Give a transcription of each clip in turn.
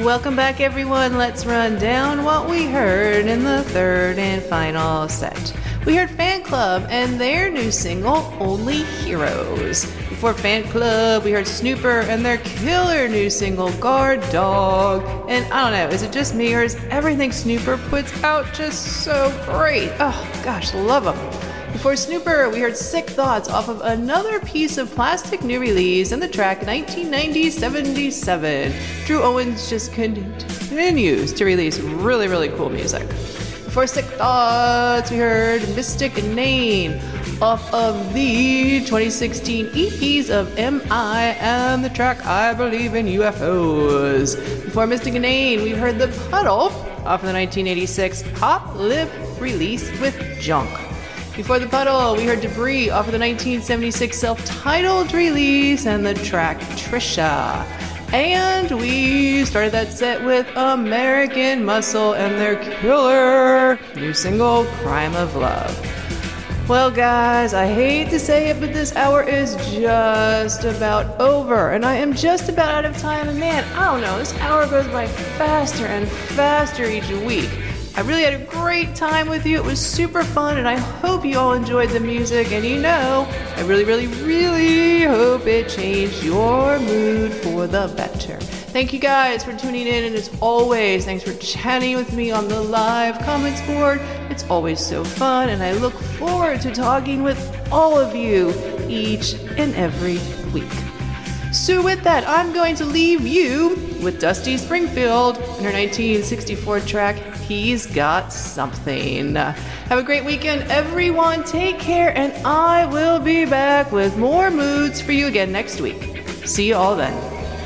Welcome back, everyone. Let's run down what we heard in the third and final set. We heard Fan Club and their new single, Only Heroes. Before Fan Club, we heard Snooper and their killer new single, Guard Dog. And I don't know, is it just me or is everything Snooper puts out just so great? Oh gosh, love them. Before Snooper, we heard Sick Thoughts off of another piece of Plastic new release and the track 1990-77. Drew Owens just continues to release really, really cool music. Before Sick Thoughts, we heard Mystic Name off of the 2016 EPs of M.I. and the track I Believe in UFOs. Before Mystic Name, we heard The Puddle off of the 1986 Pop Lip release with Junk. Before The Puddle, we heard Debris off of the 1976 self-titled release and the track Trisha. And we started that set with American Muscle and their killer new single, Crime of Love. Well, guys, I hate to say it, but this hour is just about over, and I am just about out of time. And man, I don't know, this hour goes by faster and faster each week. I really had a great time with you. It was super fun, and I hope you all enjoyed the music. And you know, I really, really, really hope it changed your mood for the better. Thank you guys for tuning in, and as always, thanks for chatting with me on the live comments board. It's always so fun, and I look forward to talking with all of you each and every week. So with that, I'm going to leave you with Dusty Springfield and her 1964 track, He's Got Something. Have a great weekend, everyone. Take care, and I will be back with more moods for you again next week. See you all then.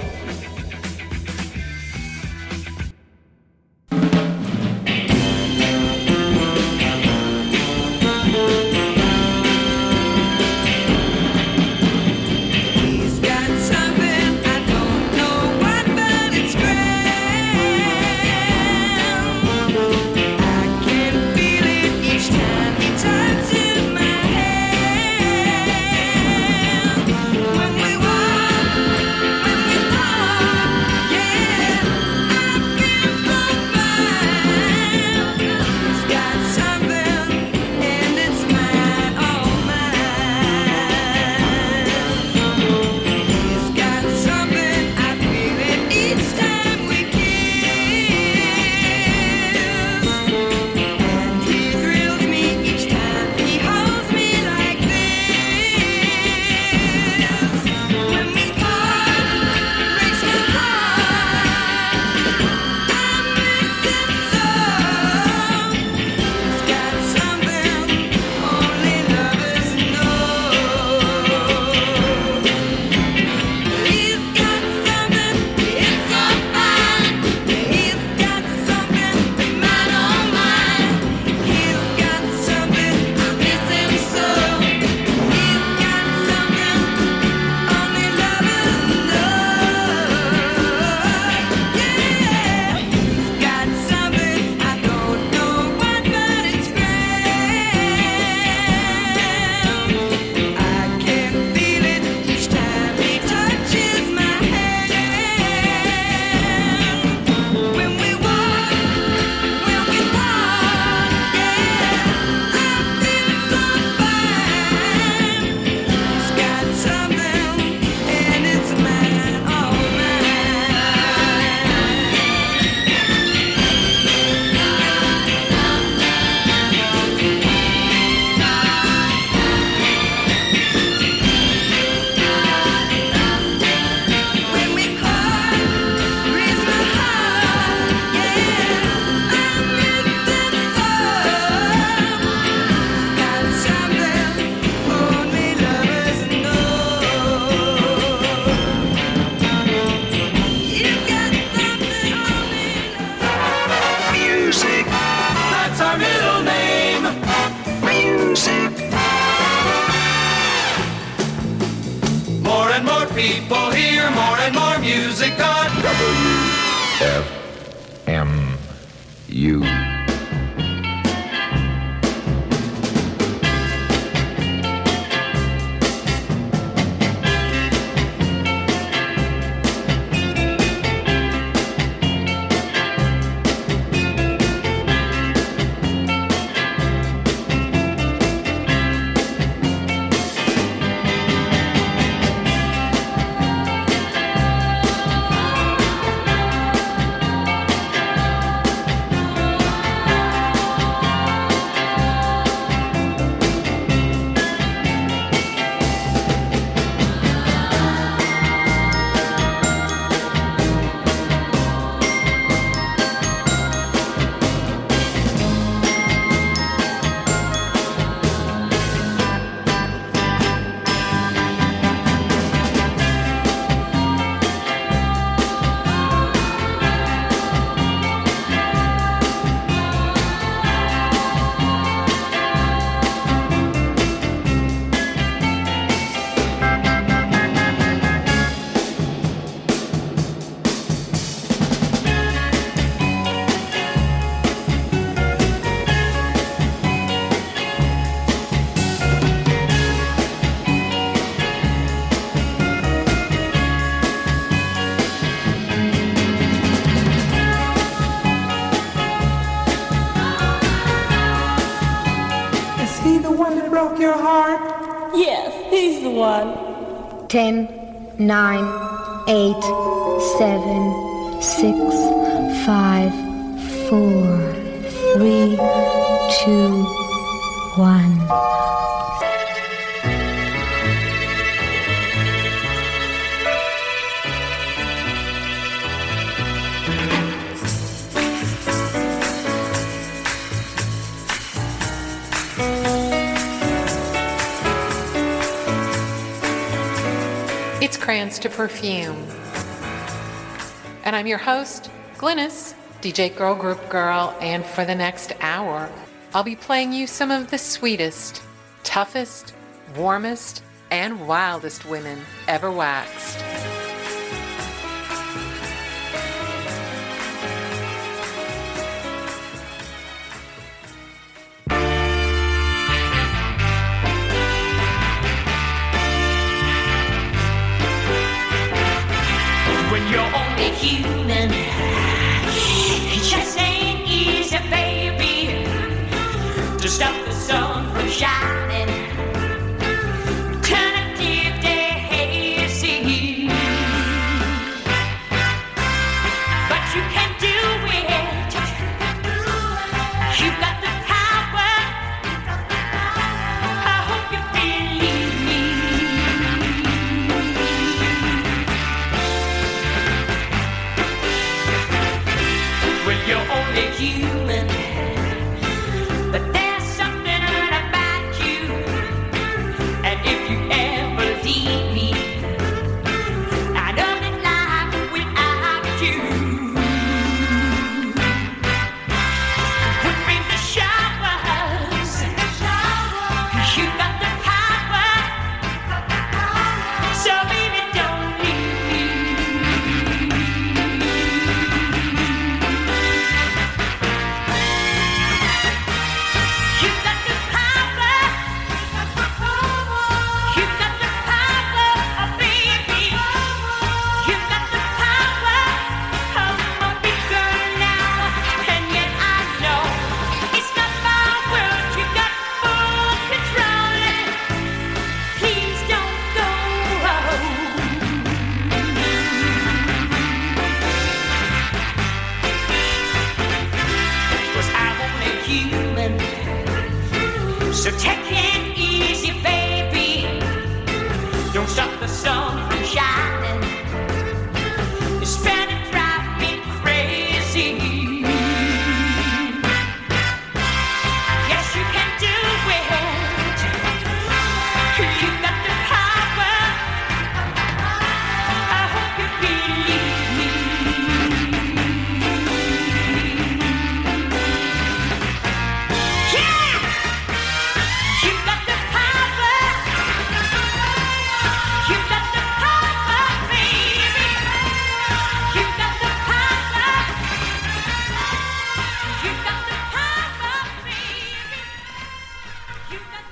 People hear more and more music on WFMU. Yes, he's the one. 10, 9, 8, 7, 6, 5, 4, 3, 2, 1. It's Crayons to Perfume. And I'm your host, Glynis, DJ Girl Group Girl, and for the next hour, I'll be playing you some of the sweetest, toughest, warmest, and wildest women ever waxed. Human, it just ain't easy, baby, to stop the sun from shining. Turn a deep day hazy, but you can do it. You got the power. I hope you believe me. You're only human, but there's something about you, and if you ever leave me, I know that life without you would bring the showers. You got the power, so baby don't leave me. So take it easy, baby. Don't stop the sun from shining. It's better drive me crazy. Yes, you can do it. You got the power. I hope you believe me. Yeah! You got the power. You got the power, baby. You got the power. You got the power, baby. You got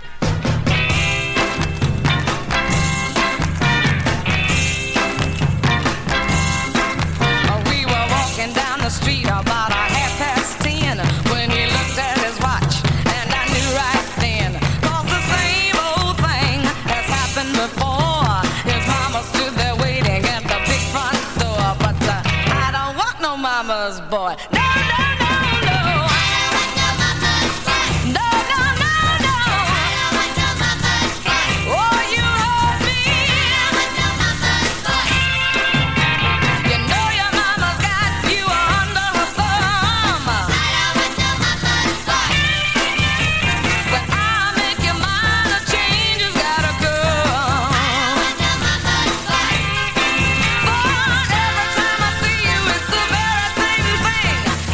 We were walking down the street about 10:30 when he looked at his watch, and I knew right then, 'cause the same old thing has happened before. His mama stood there waiting at the big front door, but I don't want no mama's boy. No, no, no, no. No, no, no, no. Oh, you heard me. You know your mama's got you under her thumb. But I'll make your mind a change has gotta come. For every time I see you, it's the very same thing.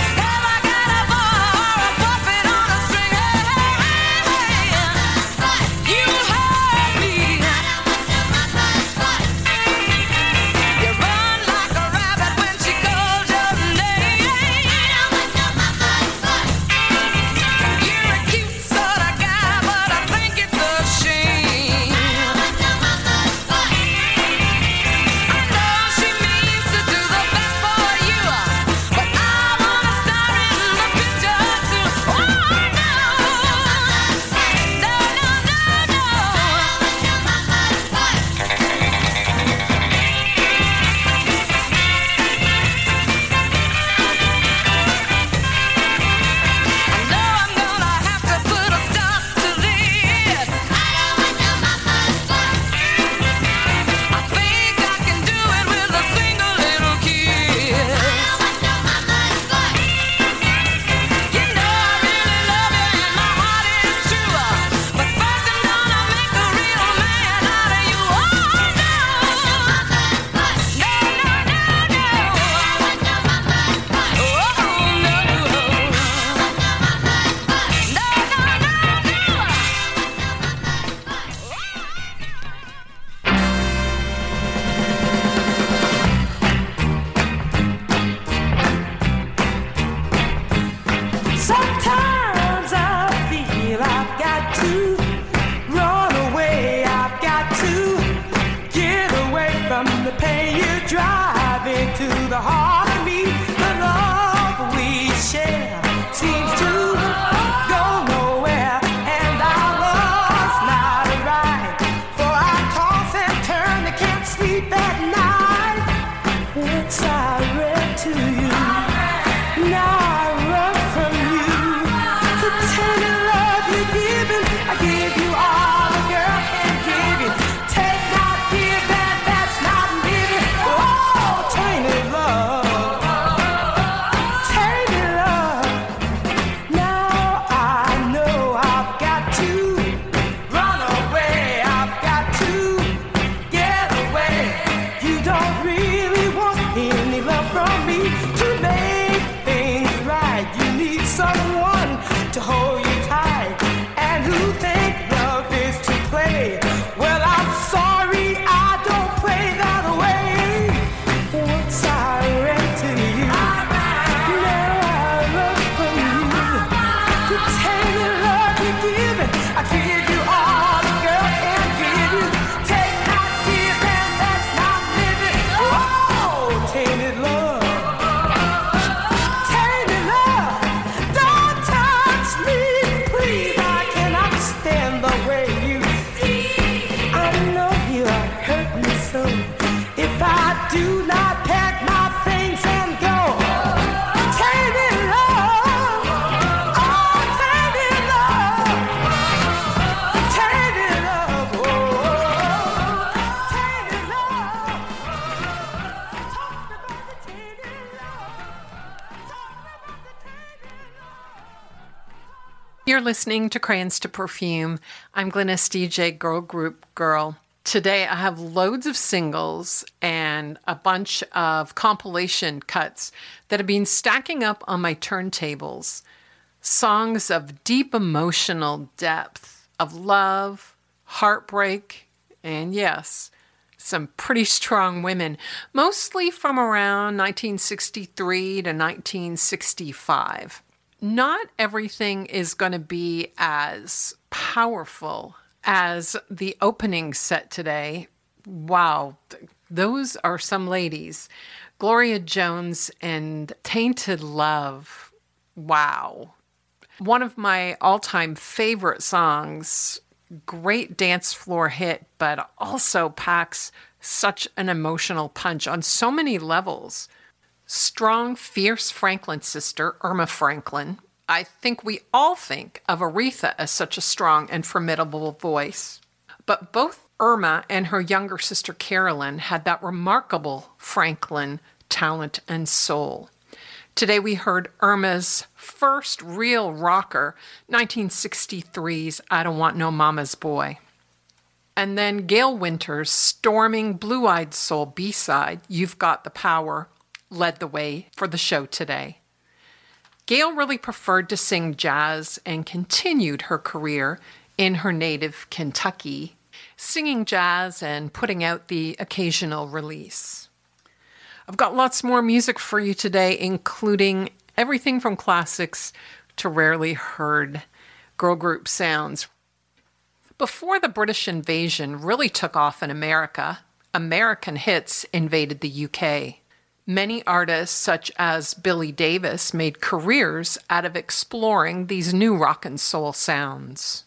You're listening to Crayons to Perfume. I'm Glynis, DJ Girl Group Girl. Today I have loads of singles and a bunch of compilation cuts that have been stacking up on my turntables. Songs of deep emotional depth, of love, heartbreak, and yes, some pretty strong women, mostly from around 1963 to 1965. Not everything is going to be as powerful as the opening set today. Wow, those are some ladies. Gloria Jones and Tainted Love. Wow. One of my all-time favorite songs. Great dance floor hit, but also packs such an emotional punch on so many levels. Strong, fierce Franklin sister, Irma Franklin. I think we all think of Aretha as such a strong and formidable voice. But both Irma and her younger sister Carolyn had that remarkable Franklin talent and soul. Today we heard Irma's first real rocker, 1963's I Don't Want No Mama's Boy. And then Gail Winter's storming Blue-Eyed Soul B-side, You've Got the Power, led the way for the show today. Gail really preferred to sing jazz and continued her career in her native Kentucky, singing jazz and putting out the occasional release. I've got lots more music for you today, including everything from classics to rarely heard girl group sounds. Before the British invasion really took off in America, American hits invaded the UK. Many artists, such as Billy Davis, made careers out of exploring these new rock and soul sounds.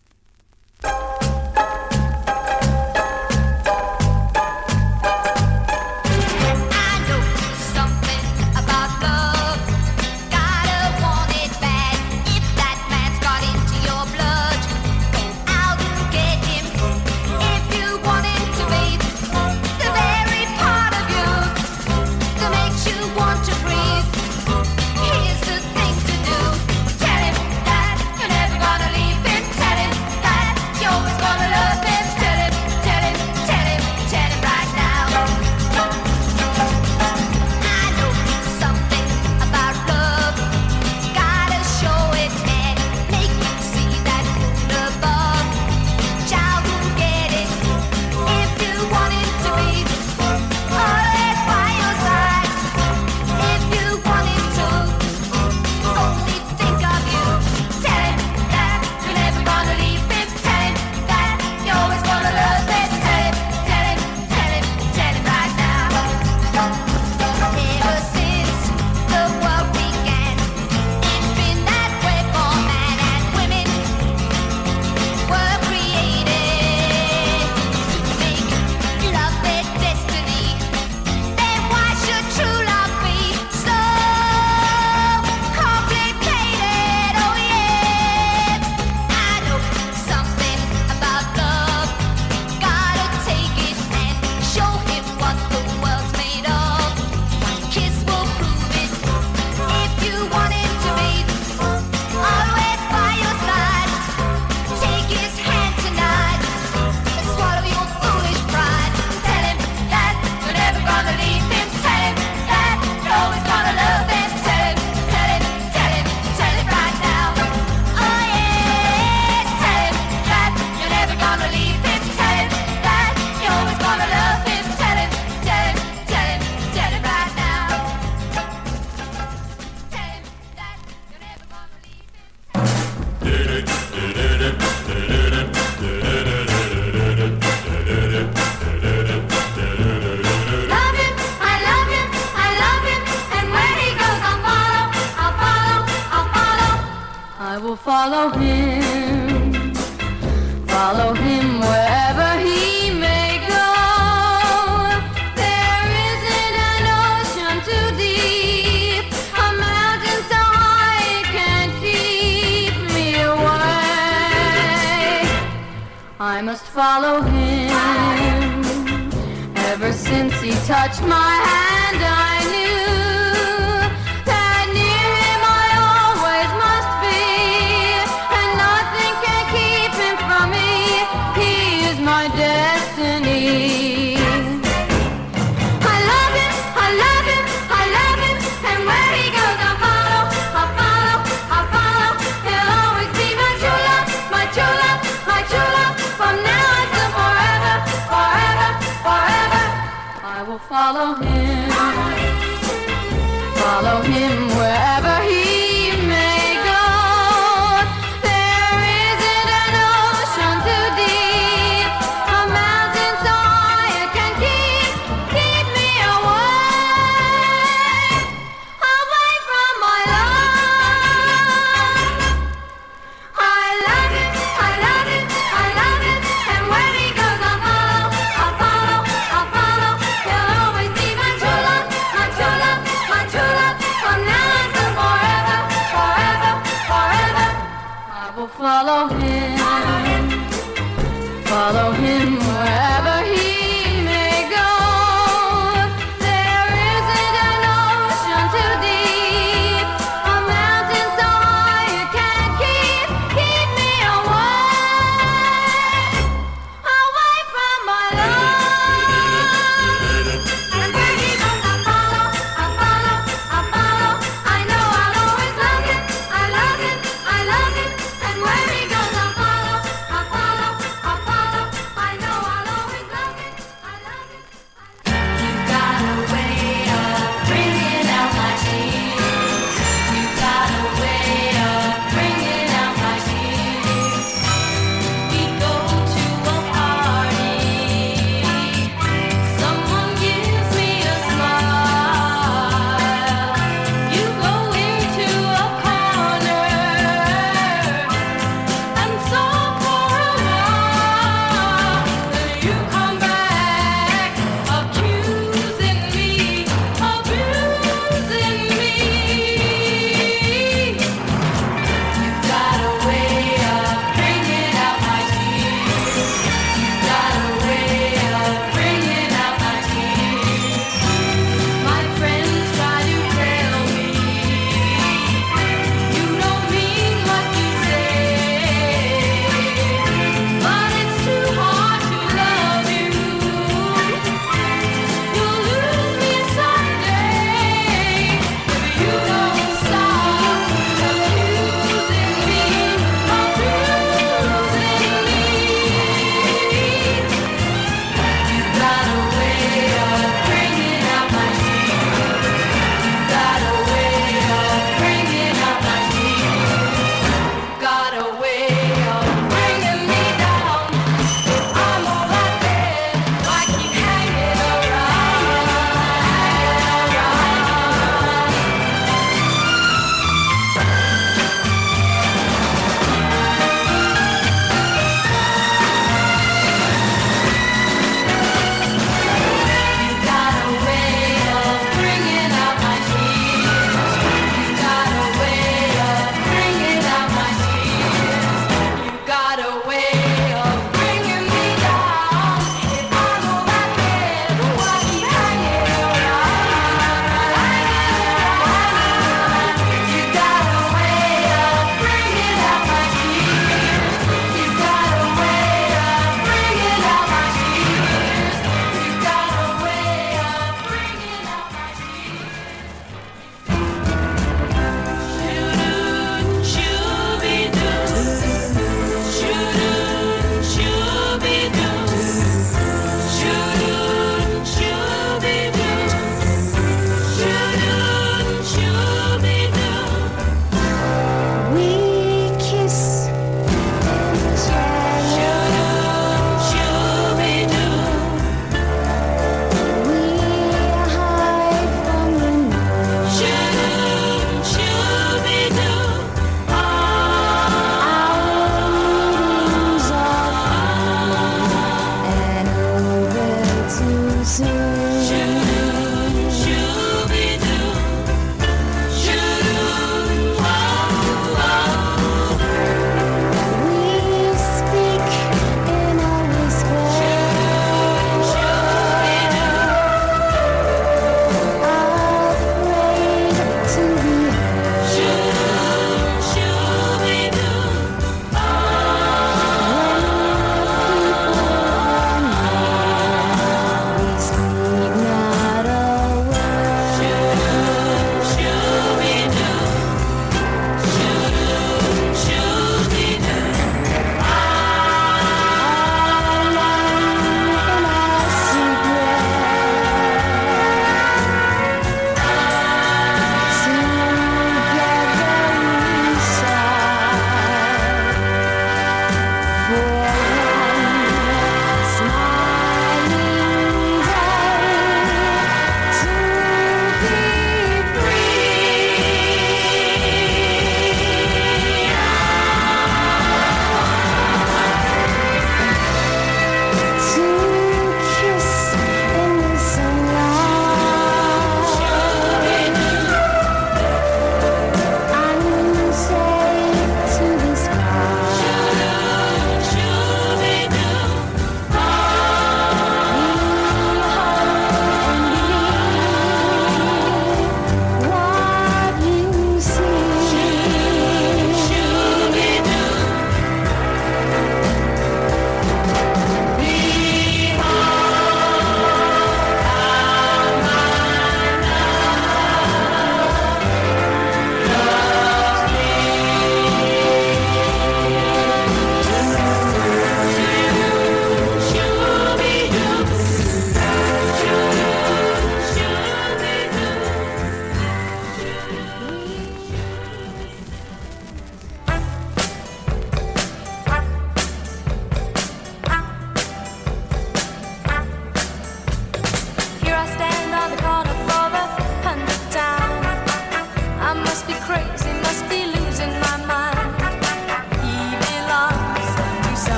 Follow him wherever he may go. There isn't an ocean too deep, a mountain so high it can't keep me away. I must follow him. Ever since he touched my hand, I knew that near him I always must be. will follow him. Follow him wherever he may go. There isn't an ocean too deep, a mountain so high it can keep me away from my love. I love it, I love it, I love it, and where he goes I'll follow, I'll follow, I'll follow. He'll always be my true love, my true love, my true love, from now until forever, forever, forever. I will follow him wherever he may go. There isn't an ocean too deep, a mountain so high it can't keep me away from my love. And where he goes I'll follow, I'll follow, I'll follow. I know I'll always love him, I love him, I love him. And where he goes I'll follow, I'll follow, I'll follow. I know I'll always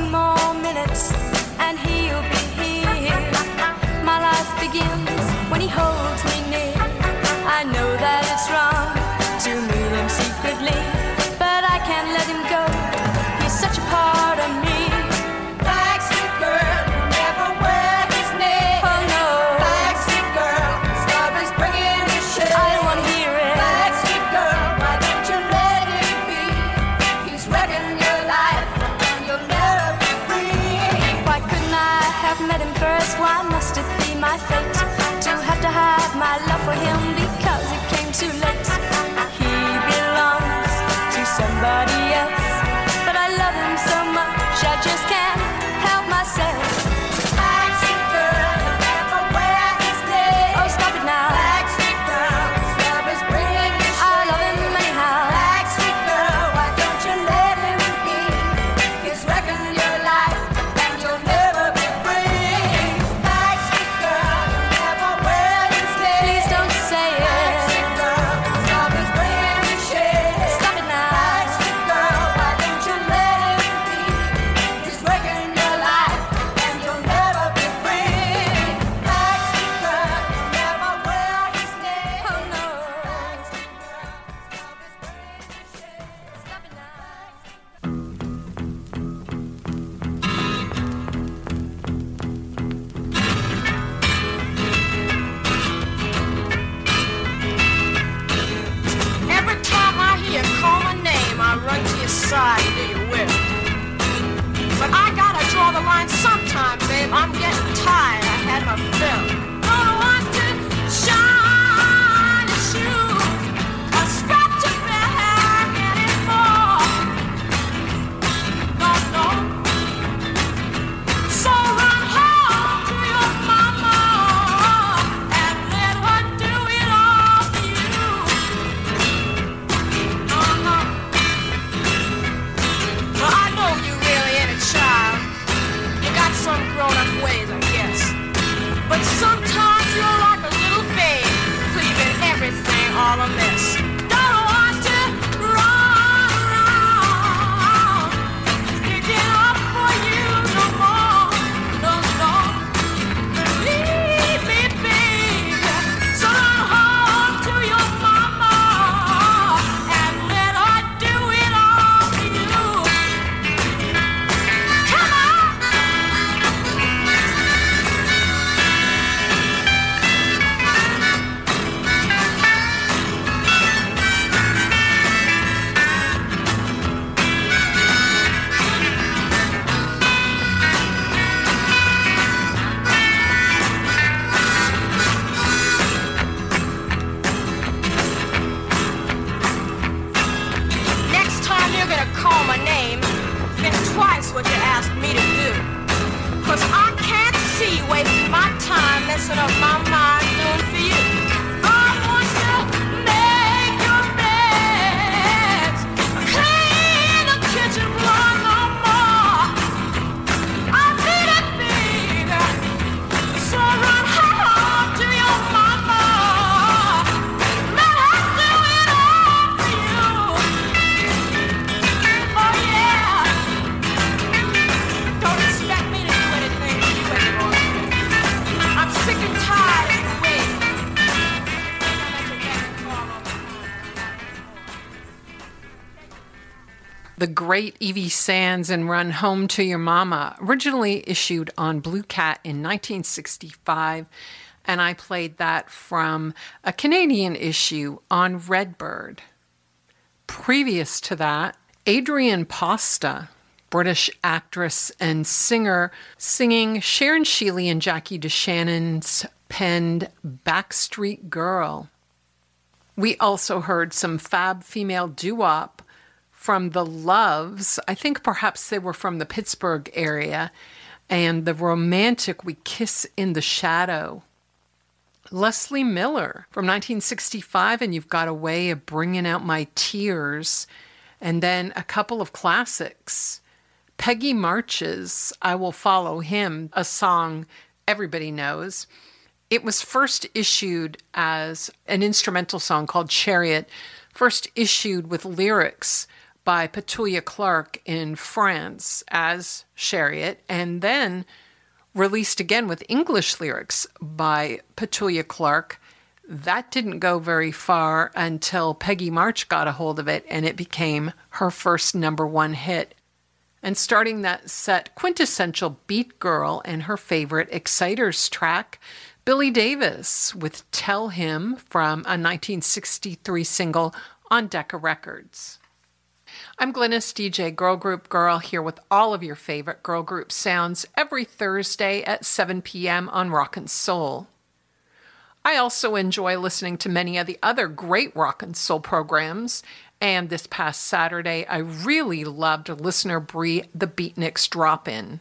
2 more minutes and he'll be here. My life begins when he holds me near. I know that it's wrong to meet him secretly, but I can't let him go. He's such a part of me. Backstreet girl, never wear his name. Oh no. Backstreet girl, stop his bringing the shame. I don't want to hear it. Backstreet girl, why don't you let him be? He's wrecking your life and you'll never be free. Why couldn't I have met him first? Why must it be my fate to have to hide my love for him because it came too late? He belongs to somebody else, but I love him so much I just can't help myself. Backstreet girl, never wear his name. Oh, stop it now. Backstreet girl, stop his bringing you shame. I love him anyhow. Backstreet girl, why don't you let him be? He's wrecking your life and you'll never be free. Backstreet girl, never wear his name. Please don't say it. Backstreet girl, stop his bringing you shame. Stop it now. Backstreet girl, why don't you let him be? He's wrecking your life and you'll never be free. Backstreet girl, never wear his name. Oh no. Backstreet girl, stop his bringing you shame. Stop it now. Every time I hear you call my name, I run to your side and do your will. But I gotta draw the line sometime, babe. I'm getting tired. I had my fill. Don't want to shine a shoe or scratch your back anymore. No, no. So run home to your mama and let her do it all for you. Well, I know you really ain't a child. You got some grown-up ways, I guess. But sometimes you're like a little babe, leaving everything all a mess. Don't want to run around, picking up for you no more. No, no. Believe me, baby. So run home to your mama and let her do it all for you. Come on. Next time you're gonna call my name, think twice what you asked me to do. 'Cause I can't see wasting my time messing up my mind doing for you. I want to make your beds, clean the kitchen floor no more. I need it, baby. So run home to your mama. Let her do it all for you. Oh yeah. Don't expect me to do anything for you anymore. I'm sick and tired of the way. The great Evie Sands and Run Home to Your Mama, originally issued on Blue Cat in 1965, and I played that from a Canadian issue on Redbird. Previous to that, Adrienne Posta, British actress and singer, singing Sharon Shealy and Jackie DeShannon's penned Backstreet Girl. We also heard some fab female doo-wop from the Loves. I think perhaps they were from the Pittsburgh area, and the romantic We Kiss in the Shadow. Leslie Miller from 1965, and You've Got a Way of Bringing Out My Tears. And then a couple of classics. Peggy March's I Will Follow Him, a song everybody knows. It was first issued as an instrumental song called Chariot, first issued with lyrics by Petula Clark in France as Chariot, and then released again with English lyrics by Petula Clark. That didn't go very far until Peggy March got a hold of it, and it became her first #1 hit. And starting that set, quintessential beat girl and her favorite Exciters track, Billy Davis with Tell Him from a 1963 single on Decca Records. I'm Glynis, DJ Girl Group Girl, here with all of your favorite girl group sounds every Thursday at 7 p.m. on Rock and Soul. I also enjoy listening to many of the other great rock and soul programs, and this past Saturday, I really loved listener Bree the Beatniks Drop-In.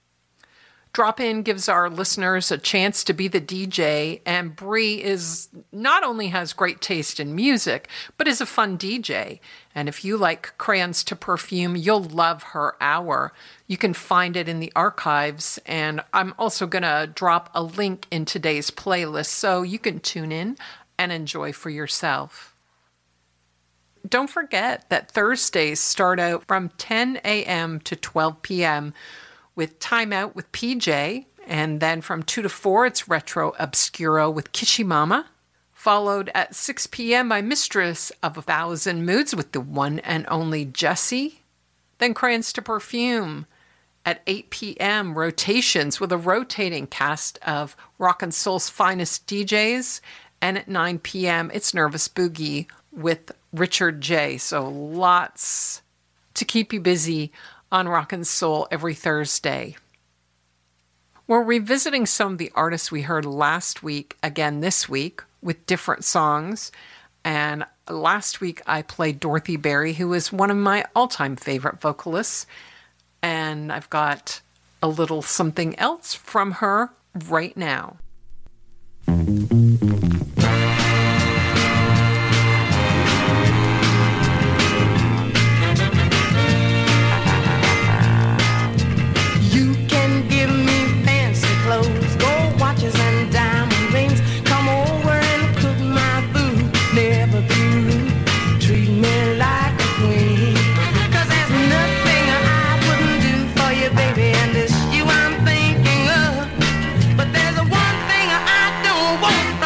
Drop-In gives our listeners a chance to be the DJ, and Bree not only has great taste in music, but is a fun DJ. And if you like Crayons to Perfume, you'll love her hour. You can find it in the archives, and I'm also going to drop a link in today's playlist so you can tune in and enjoy for yourself. Don't forget that Thursdays start out from 10 a.m. to 12 p.m. with Time Out with PJ, and then from 2 to 4, it's Retro Obscuro with Kishimama, followed at 6 p.m. by Mistress of 1,000 Moods with the one and only Jessie, then Crayons to Perfume. At 8 p.m., Rotations with a rotating cast of rock and soul's finest DJs, and at 9 p.m., it's Nervous Boogie with Richard J. So lots to keep you busy on Rock and Soul every Thursday. We're revisiting some of the artists we heard last week, again this week, with different songs. And last week I played Dorothy Berry, who is one of my all-time favorite vocalists. And I've got a little something else from her right now. Baby, and it's you I'm thinking of. But there's one thing I don't want.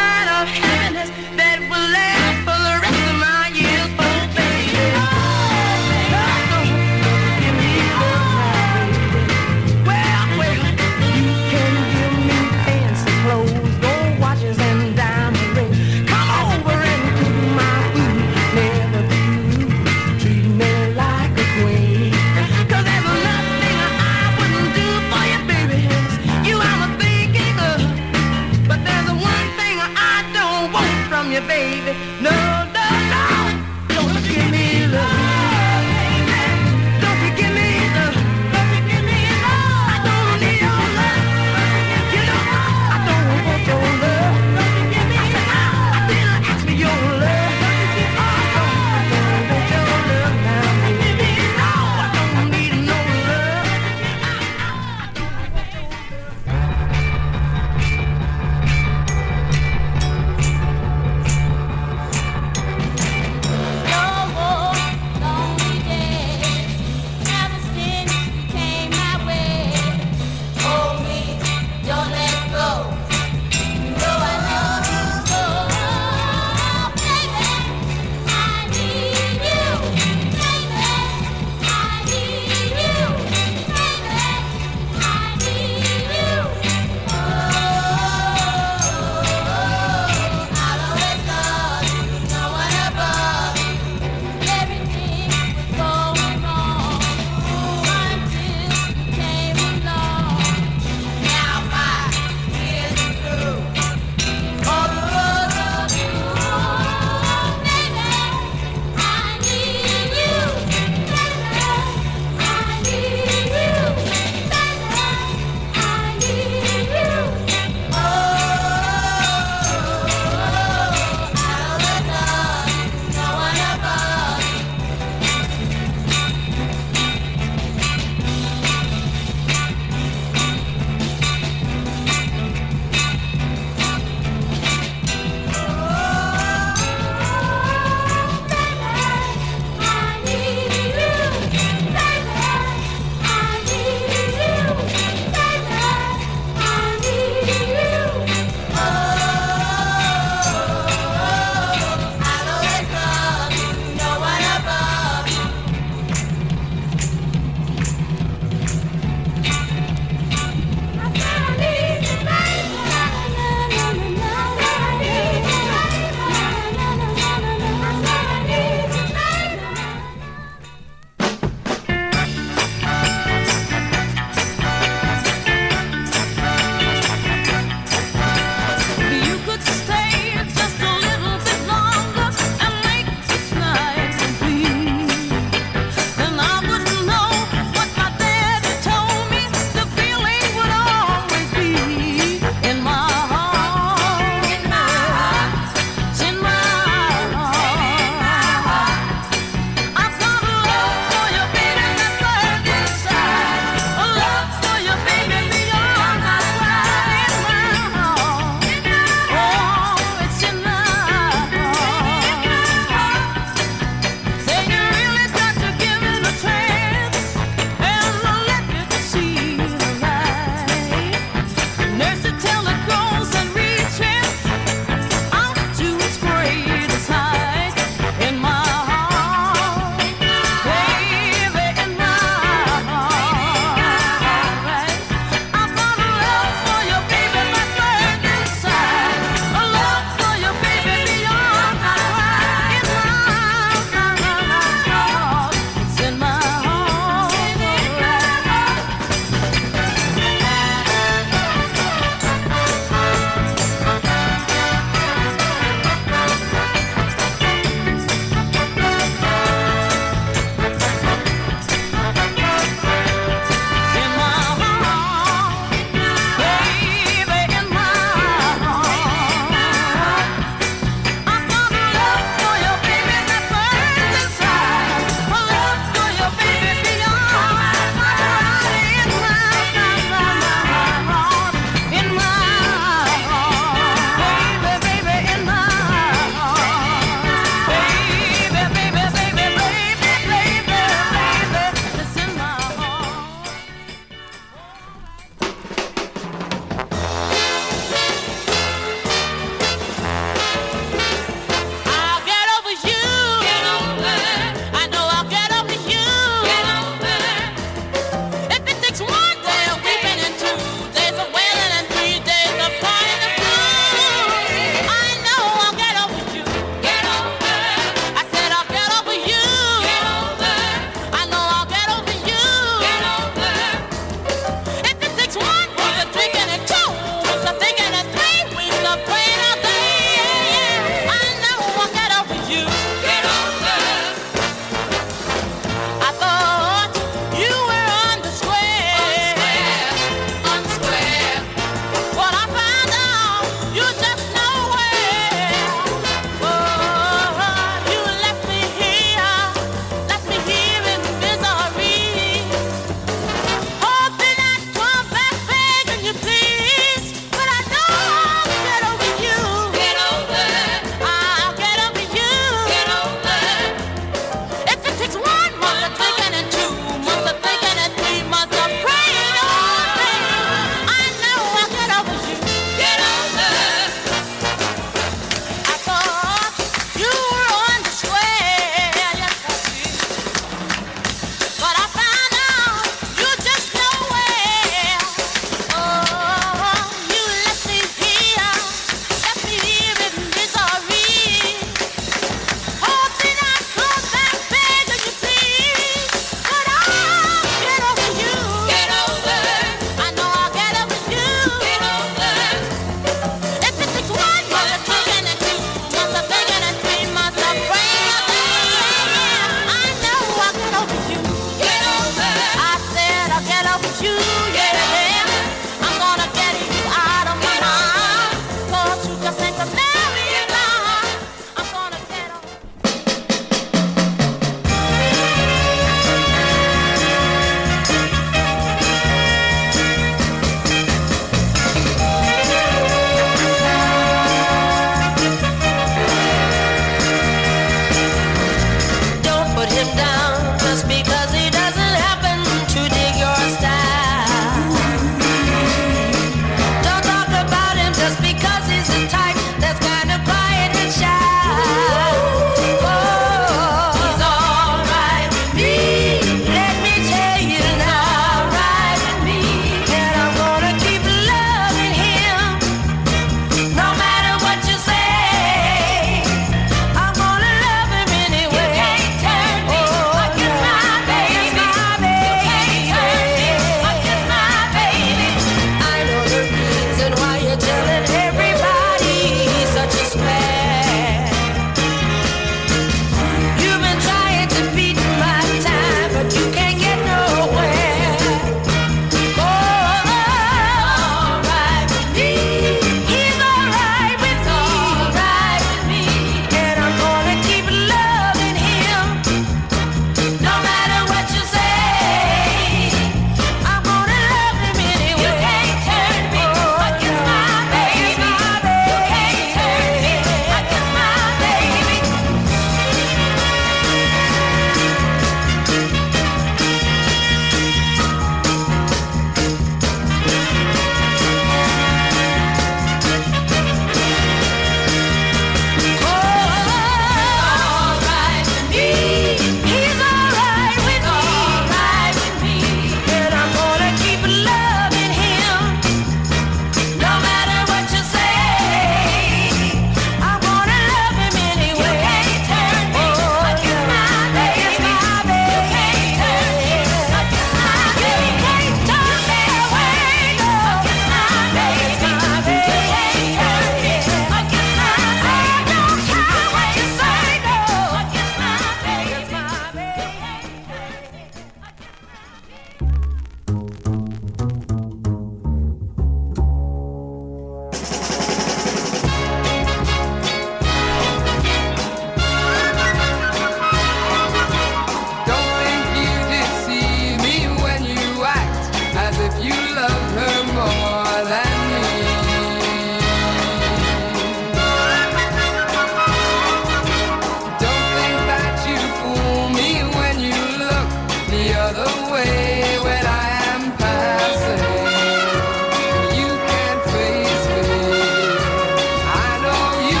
the other way when I am passing. You can't face me. I know you.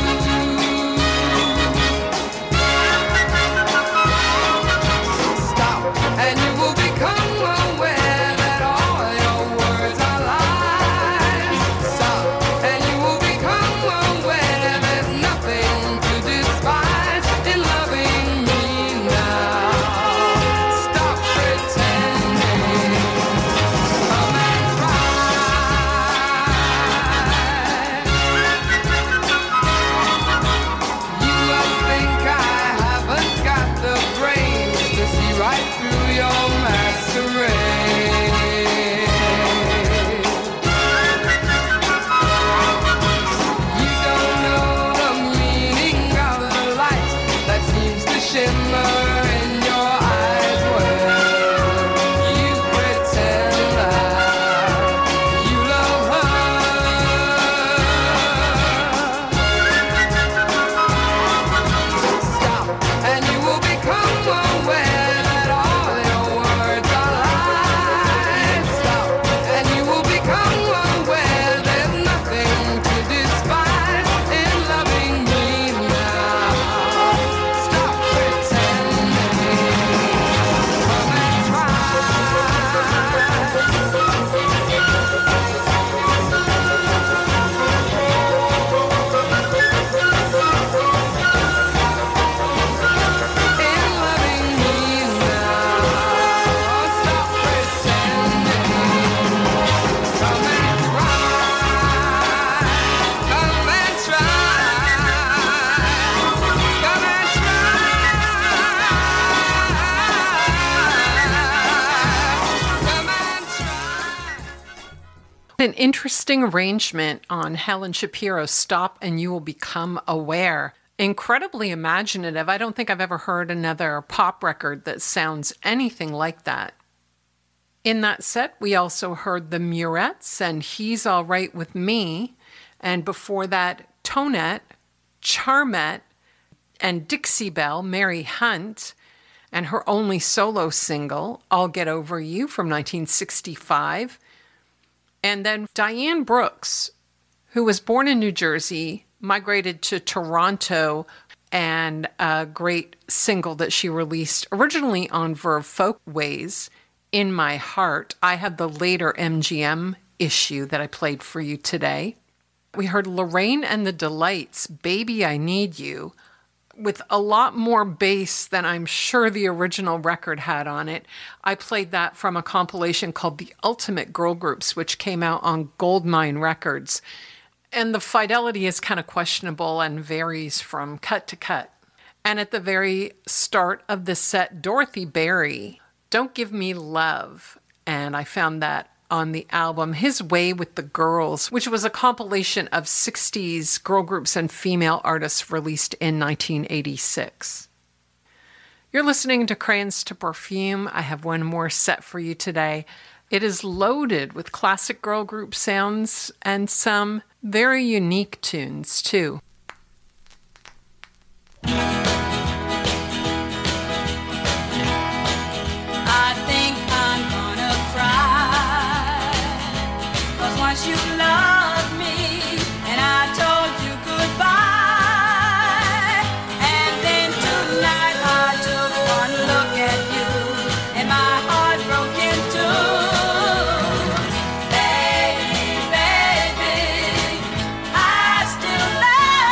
Stop, and you will become aware that all your words are lies. Stop, and you will become aware there's nothing to despise in loving me now. Stop pretending. Come and try. You must think I haven't got the brains to see right through your masquerade. You don't know the meaning of the light that seems to shimmer in your eyes. Well, you pretend that you love her. Stop, and you will become aware that all your words are lies. Stop, and you will become aware there's nothing to despise in loving me now. Stop pretending. Come and try. In loving me now. Stop pretending. Come and try. Come and try. Come and try. Come and try. An interesting arrangement on Helen Shapiro's Stop and You Will Become Aware. Incredibly imaginative. I don't think I've ever heard another pop record that sounds anything like that. In that set, we also heard the Murettes and He's All Right With Me. And before that, Tonette, Charmette, and Dixie Belle, Mary Hunt, and her only solo single, I'll Get Over You from 1965. And then Diane Brooks, who was born in New Jersey, migrated to Toronto, and a great single that she released originally on Verve Folkways, In My Heart. I have the later MGM issue that I played for you today. We heard Lorraine and the Delights, Baby I Need You, with a lot more bass than I'm sure the original record had on it. I played that from a compilation called The Ultimate Girl Groups, which came out on Goldmine Records. And the fidelity is kind of questionable and varies from cut to cut. And at the very start of the set, Dorothy Berry, Don't Give Me Love. And I found that on the album His Way with the Girls, which was a compilation of 60s girl groups and female artists released in 1986. You're listening to Crayons to Perfume. I have one more set for you today. It is loaded with classic girl group sounds and some very unique tunes, too. I think I'm gonna cry, 'cause once you loved me and I told you goodbye, and then tonight I took one look at you and my heart broke in two. Baby, baby, I still love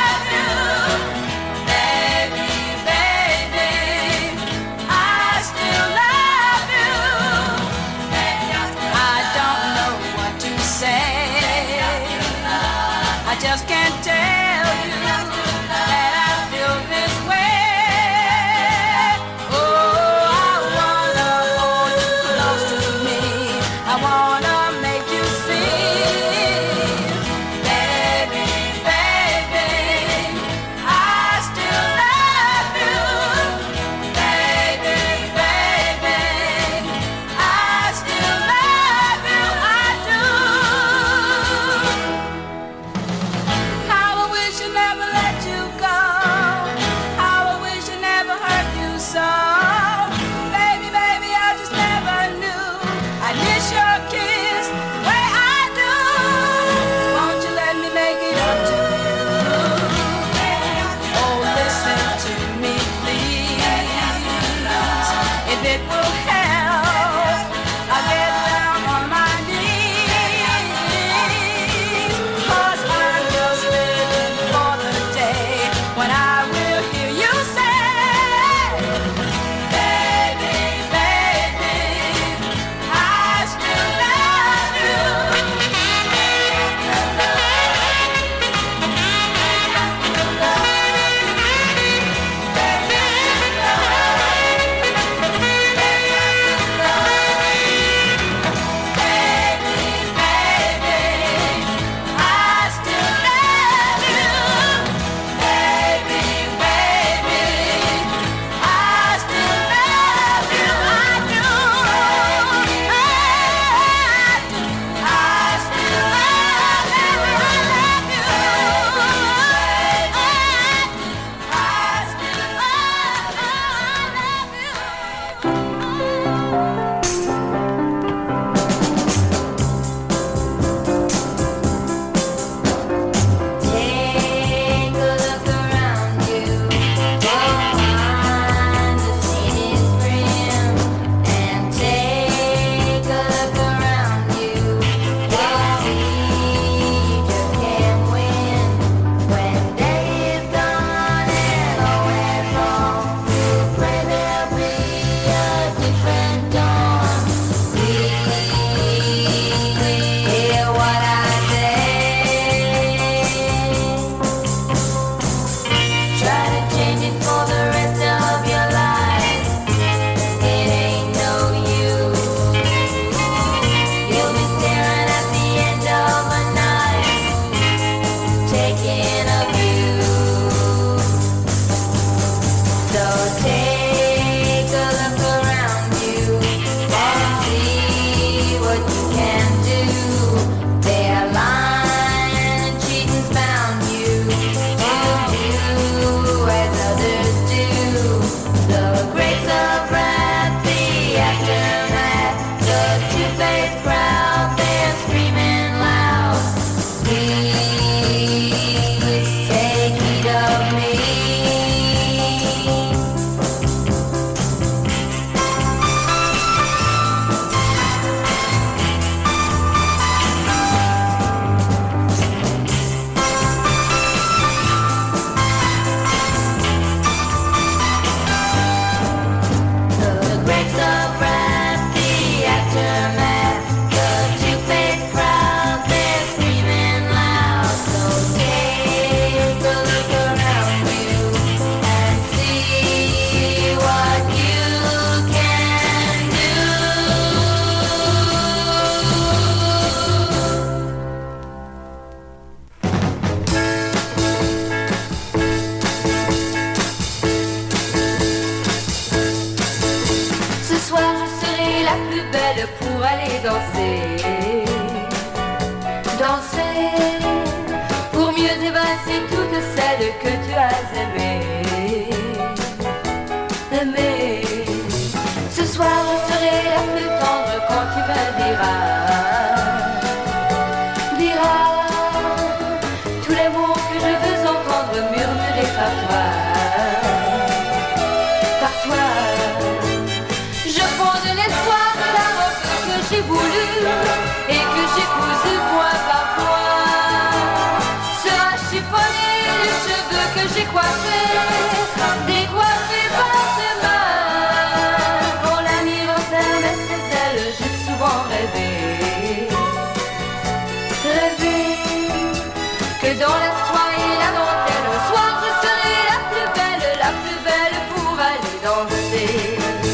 aller danser. Danser pour mieux évincer toutes celles que tu as aimées. Aimées. Ce soir je serai la plus tendre quand tu me diras tous les mots que je veux entendre murmurer par toi. Par toi. Je fonde l'espoir de la robe que j'ai voulu et que j'ai cousu point par point. Sera chiffonné les cheveux que j'ai coiffés, décoiffés par tes mains. Quand la nuit referme ses ailes, j'ai souvent rêvé, rêvé que dans la soie et la dentelle, au soir je serai la plus belle pour aller danser.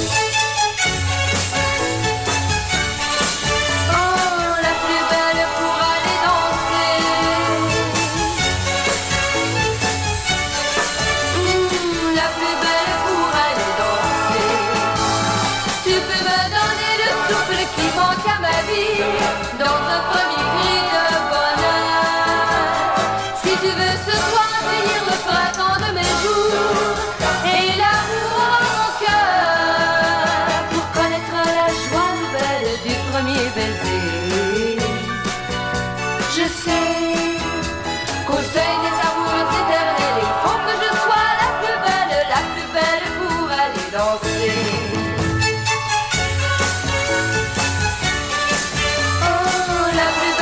Dans un premier cri de bonheur, si tu veux ce soir cueillir le printemps de mes jours et l'amour en mon cœur, pour connaître la joie nouvelle du premier baiser. Je sais qu'au seuil des amours éternels, il faut que je sois la plus belle pour aller danser. La plus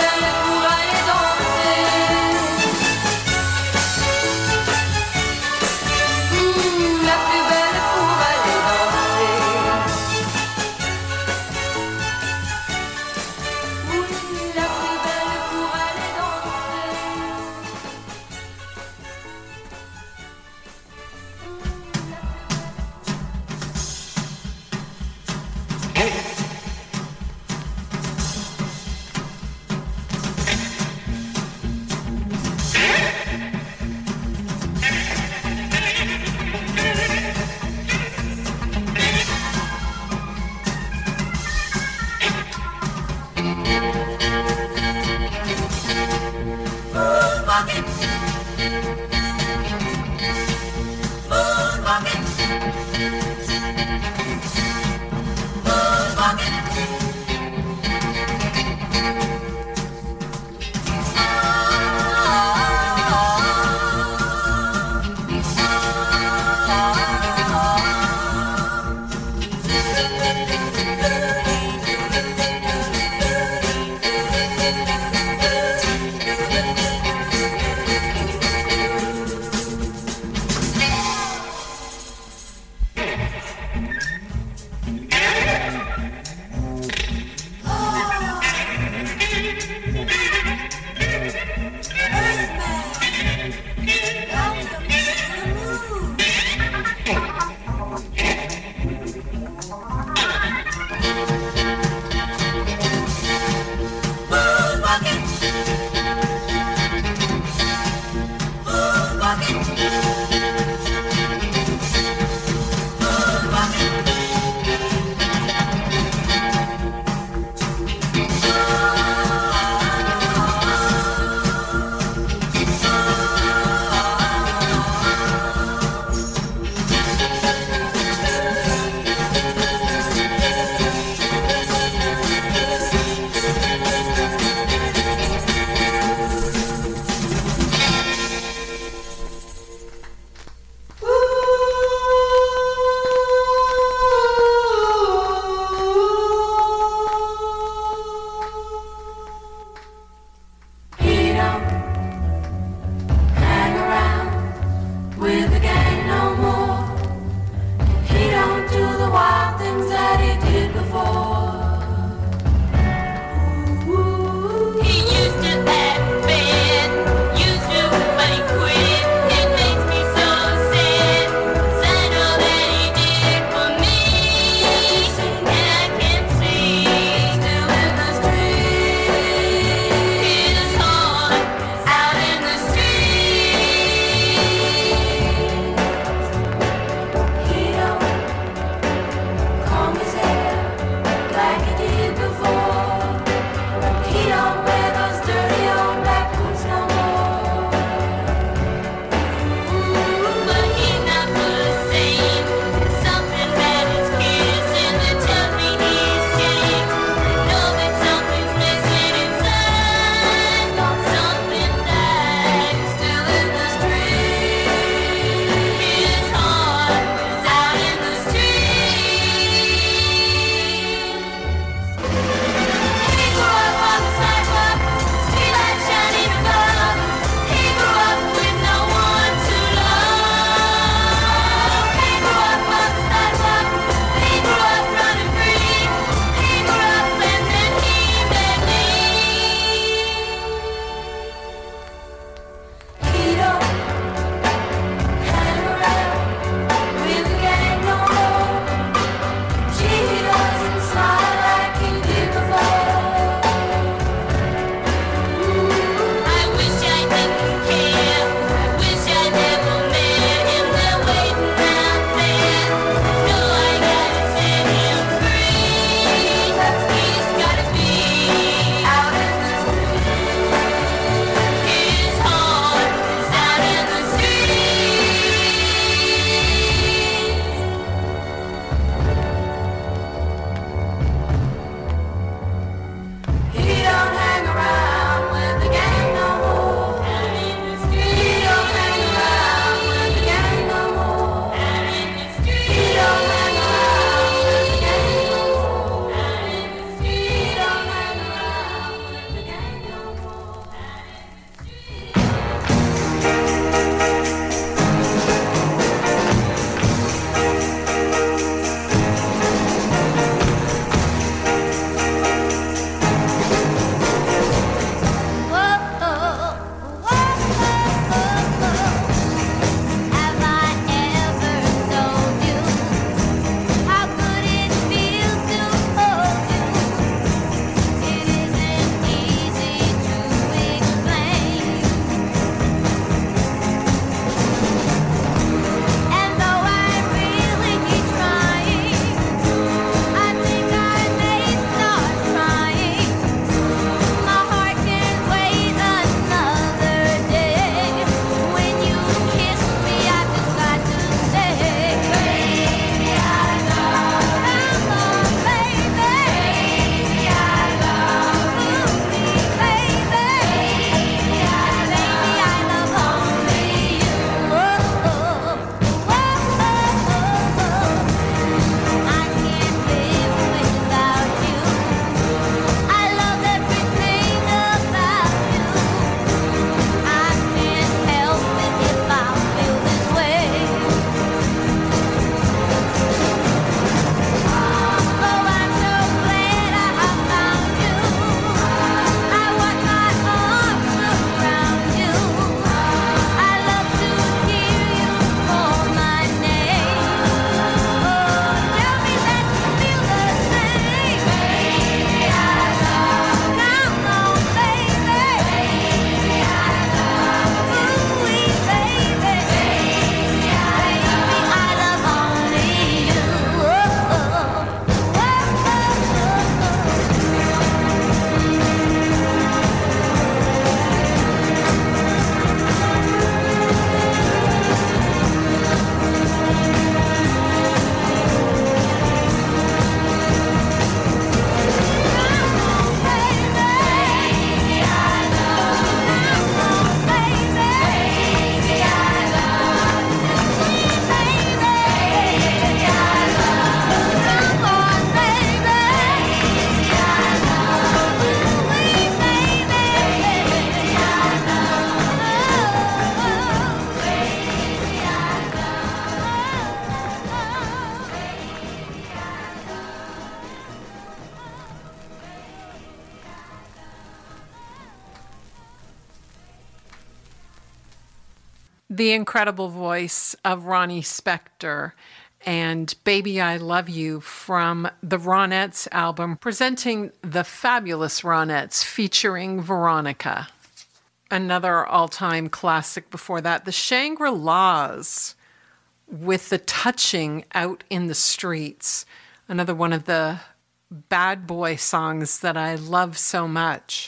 The incredible voice of Ronnie Spector and Baby I Love You from the Ronettes album, presenting the fabulous Ronettes featuring Veronica. Another all-time classic before that, the Shangri-Las with the Touching Out in the Streets. Another one of the bad boy songs that I love so much.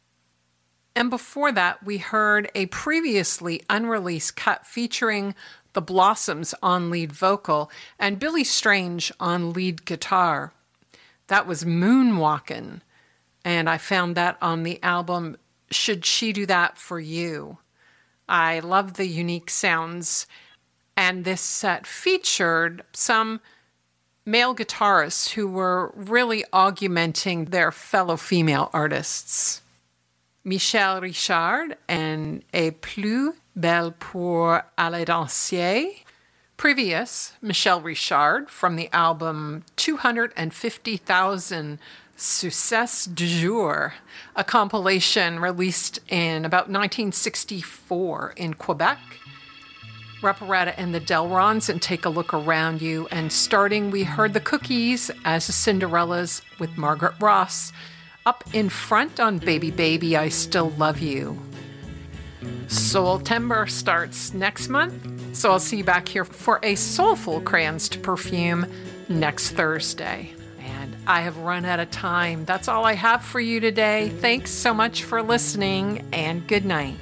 And before that, we heard a previously unreleased cut featuring the Blossoms on lead vocal and Billy Strange on lead guitar. That was Moonwalkin', and I found that on the album Should She Do That For You. I love the unique sounds, and this set featured some male guitarists who were really augmenting their fellow female artists. Michel Richard and Et Plus Belle pour aller danser. Previous, Michel Richard from the album 250,000 Succès du Jour, a compilation released in about 1964 in Quebec. Reparata and the Delrons and Take a Look Around You. And starting, we heard the Cookies as the Cinderellas with Margaret Ross. Up in front on Baby Baby, I Still Love You. Soul-Timber starts next month, so I'll see you back here for a soulful Crayons to Perfume next Thursday. And I have run out of time. That's all I have for you today. Thanks so much for listening, and good night.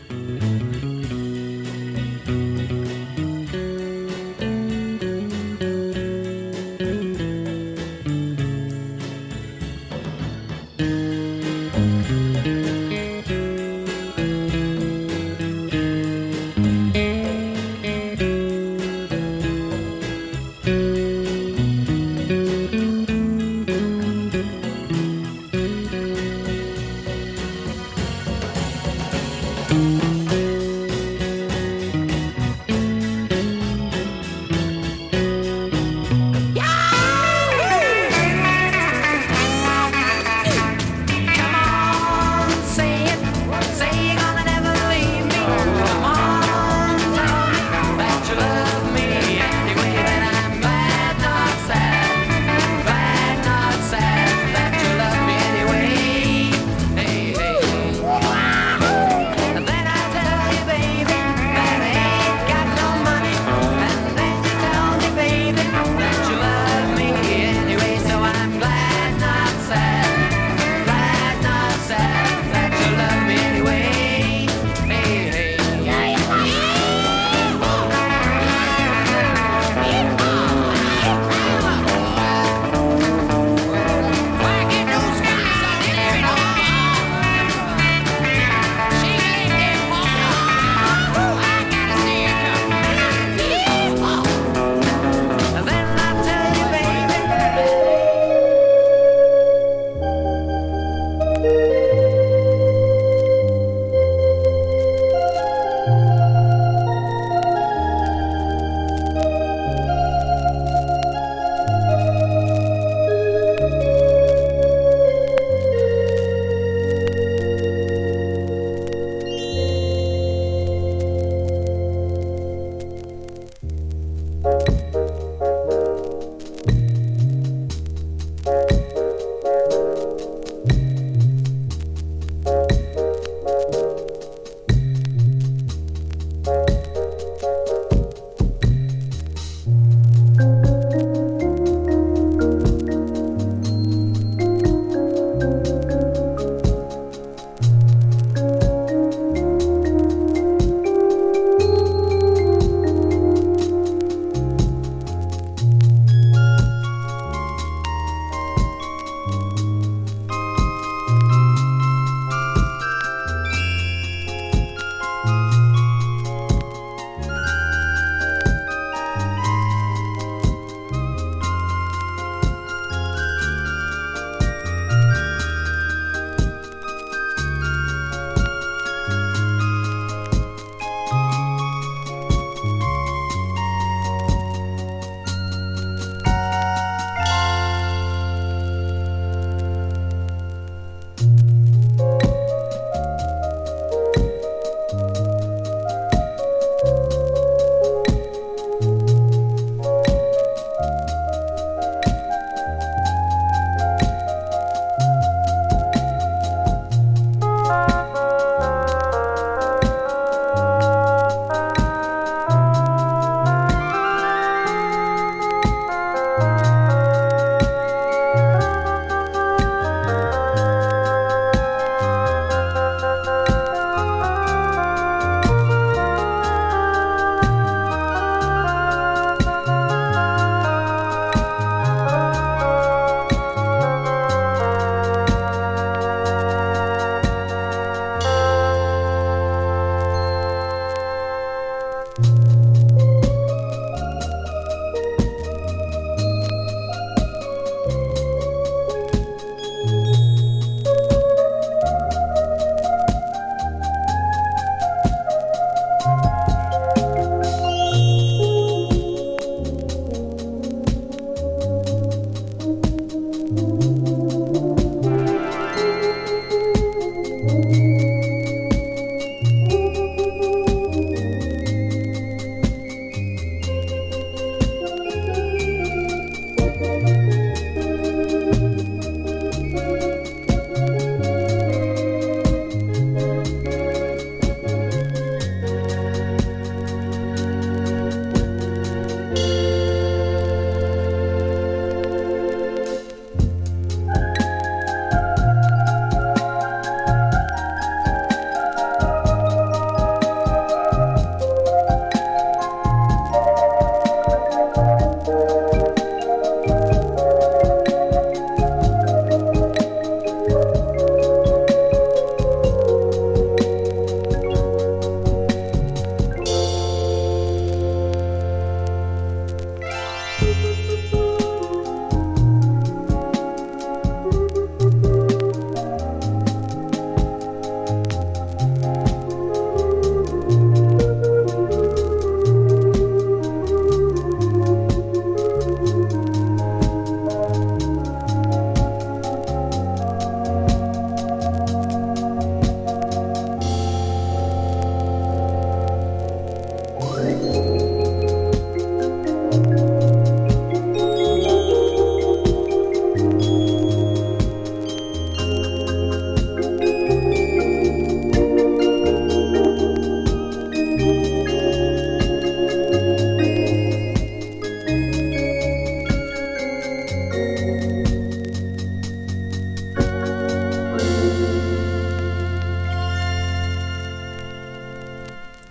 Thank you.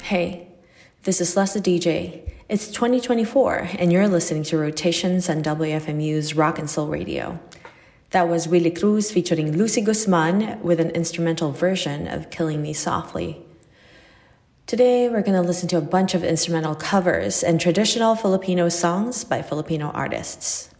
Hey, this is Lessa DJ. It's 2024, and you're listening to Rotations on WFMU's Rock and Soul Radio. That was Willy Cruz featuring Lucy Guzman with an instrumental version of Killing Me Softly. Today, we're going to listen to a bunch of instrumental covers and traditional Filipino songs by Filipino artists.